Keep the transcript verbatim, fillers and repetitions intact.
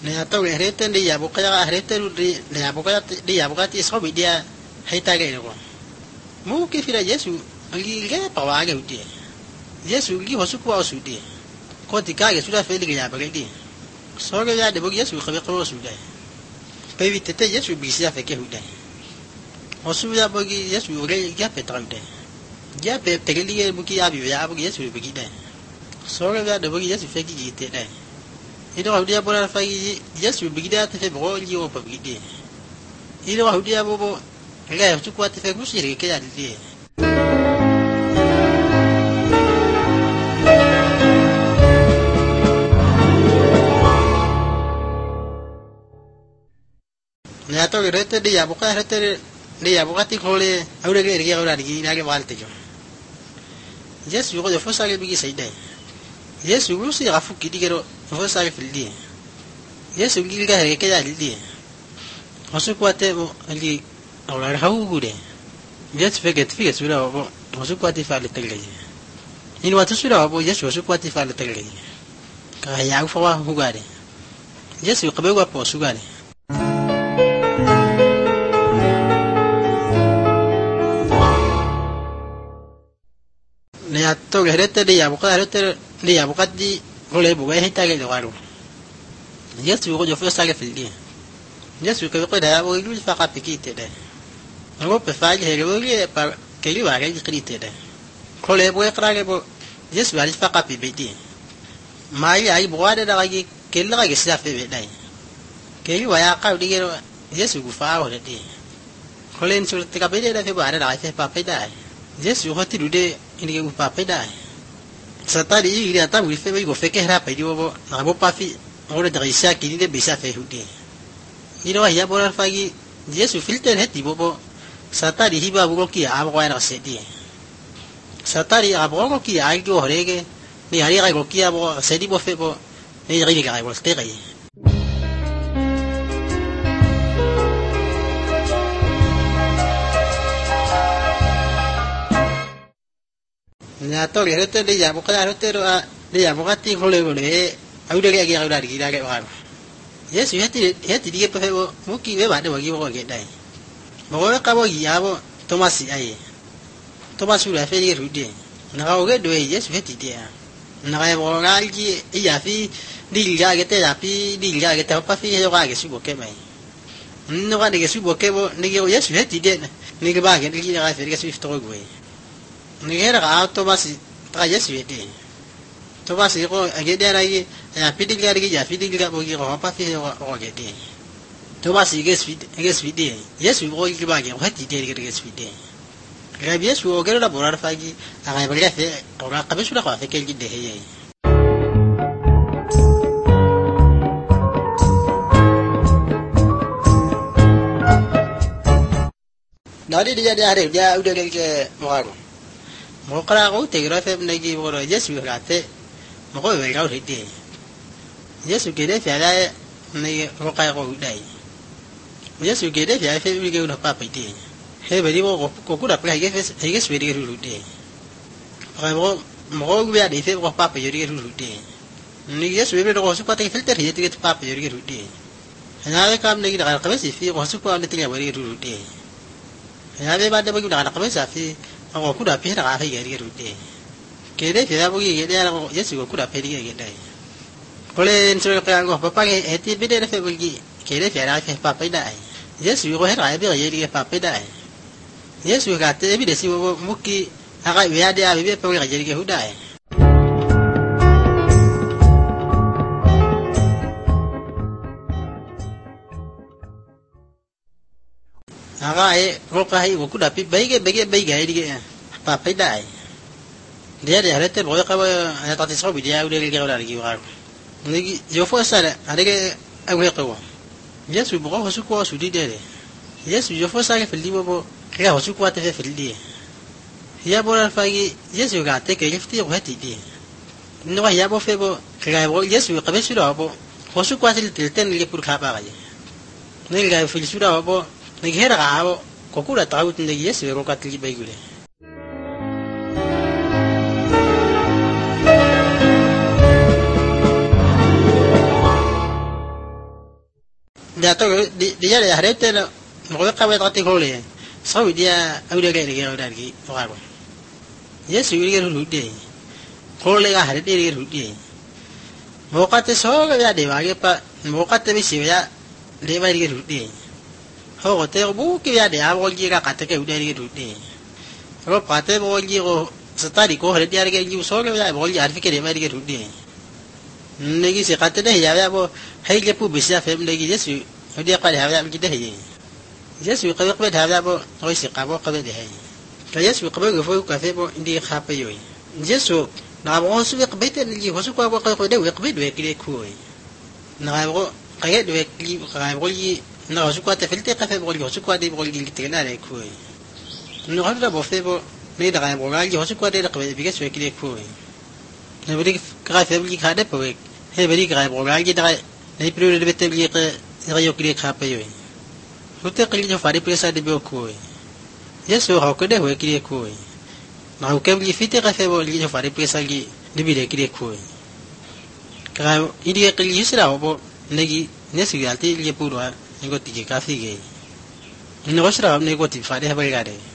ne ato gerete ndi ya boka ya gerete ru ne ya boka di ya boka ti so bidia haita ge ko mu ke fira Yesu ali ge pa wa ge uti Yesu li hosu ko asu di ko ti ka ge su da fe li ya ba ge di so ge ya de bo Yesu khabe ko su dai pe vitete Yesu bi sia fe ke hu dai hosu ya bo gi Yesu ge ya pe tram dai ya pe te ge li ge bu ki ya bi ya bo Yesu bi gi dai so ge ya de bo Yesu fe ki gi te dai ida wa dia bola fa Yesu bi gi da te fe bo li o pa bi di ida wa dia bo bo ga tu ko te fe ku si re ke ya di ne ato gerete di ya boka gerete di ya boka ti khole aure ge ge ora di na ge walte jo Yesu go fo sa ge bi sai dai Yesu go si rafu ki di gero fo sa ge fildi Yesu gi ga ge ke ya di hosu ko te bo ali ora ha u gure Yesu fe ge fi ge sura bo hosu ko te fa le tele ni wa tu sura bo Yesu hosu ko te fa le tele ka ya fo wa hu gare Yesu qabe wa po su gare ne atto gerete de ya boka gerete de ya boka di gole bo he ta ge lo garu Yesu go jo fa sa ge fildi Yesu ke ko da bo lu fa ka pikite de ngo pe fa ge ge bo ge pa ke li wa ge krite de gole bo ekra ge bo Yesu ali fa ka pi be di mai ai bo wa de da ge ke la ge sa fe be dai ke li wa ya ka di ge Yesu gu fa o de di gole en sur te ka be de da fe ba da fe pa pe dai Yesu ho ti du de ini ke pa pe dai satari iri ata bu fe go fe ke ra pe di bo na bo pa fi ora da isa ki de bisa fe hu de iro ya bo ra fa gi Yesu filter he ti bo bo satari hi ba bu ki a bo ra se di satari a bo ki a go hore ge ni hari ga go ki a bo se di bo fe bo ni ri ga bo ste ga na to ge rete de ya boka rete ro de ya boka ti khole gole au de ge ge au da gi da ge wa Yesu heti heti di pe bo mu ki be ba de wa gi bo ge dai mo go ka bo gi ya bo Thomas ai Thomas u la fe ri ru de na ga o ge do Yesu heti de na ga bo ga gi ya fi di ga ge te ya fi di ga ge te pa fi yo ga ge su bo ke mai no ga de ge su bo ke bo ni ge Yesu heti de ni ge ba ge gi ga fe ge su to go ni era ga Thomas ta Yesu ede Thomas ko age de ra gi ya pidi ga gi ya pidi ga bo gi ko pa fi o ge de Thomas ge su ge su de Yesu go gi ba ge ho ti de ge su de ga Yesu o ge ra bo ra fa gi aga ba ga fe o ra ka be su ra fa fe ke gi de he ye na di dia dia re dia u de ge mo ga mo kara go te gra fe ne gi bo Yesu ga te mo go ve ga ri de Yesu ge de fa la ne go ka go dai Yesu ge de fa fe bi ge no pa pe de he be di bo ko ku da pra ge fe ge su de ru de ga mo mo go be de fe go pa pe ge ru de ni Yesu be do su pa te filter he te pa pe ge ru de na le kam ne gi da ka be si fi go su pa ne te ge ru de ya be ba de bo gi da ka be sa fi ngo ku da pe da ga fe ge ru de ke de fe bo gi ge de ya Yesu go ku da pe ge ge dai ko le nso ka ngo pa pa ge e ti be de fe bo gi ke de fe da fe pa pe dai Yesu go he ra be ge ge pa pe dai Yesu ga te bi de si bo mu ki aga ya de a be pe ge ge hu dai aga e go ka hi go ku da pi be ge be ge be ge ri ge pa pe dai dia dia rete bo ka ba ta ti so bi dia u de ge ora gi wa ni yo fo sa ade ge a we ko Yesu bo ko su ko su di de Yesu yo fo sa ge fili bo bo ge ho su ko te fe fili ya bo ra fa gi Yesu ga te ke lifti go heti di no ya bo fe bo ga bo Yesu ka be su ro bo ho su ko te te ten le pur kha ba ga ni ga fili su ro bo ni ge ra ga bo ko ku ra ta u tin de Yesu ro ka ti be gule da to di ya ya harete no mo ka ba ta ko le so dia au de ke ke da ki wa ko yesu ri ke ru de ko le ga harete ri ru de mo ka te so ga ya de ba ke pa mo ka te bi si ya de ba ri ke ru de ho ko te bu ke ya de a bo ki ga ka te ke u de ri ke ru de ro pa te bo ki ko satari ko harete ya ke ki so ga ya bo ya ri ke de ba ri ke ru de negi se ka te de ya ya bo hai le pu bi sa fe negi yesu o dia ka ya ya ki de ye yesu ka ka da ya bo o se ka bo ka de he ka yesu ka bo fo ka fe bo ndi kha pe yo yesu na bo su ka be te ni ho su ka bo ka ko de we ka be de ki ku na bo ka ge de ki ka bo yi na ho su ka te fe te ka fe bo ho su ka de bo ki te na le ku no ha da bo fe bo ni da ka bo ga ho su ka de ka be bi ke su ki ku ne be ka fe bi ka de po he be ka bo ga ki da ne pri de be te ki ka yo ki ka pe yo Hote kali jo fari presa de be ko yesu ha ko de ho ki ko na ho ke bi fite ka fe bo li jo fari presa gi de bi de ki ko ka idi ke li sira bo ne gi ne su ya te li pu ro ni ko ti ka fi ge ni ko sira ne ko ti fari ha ba ga de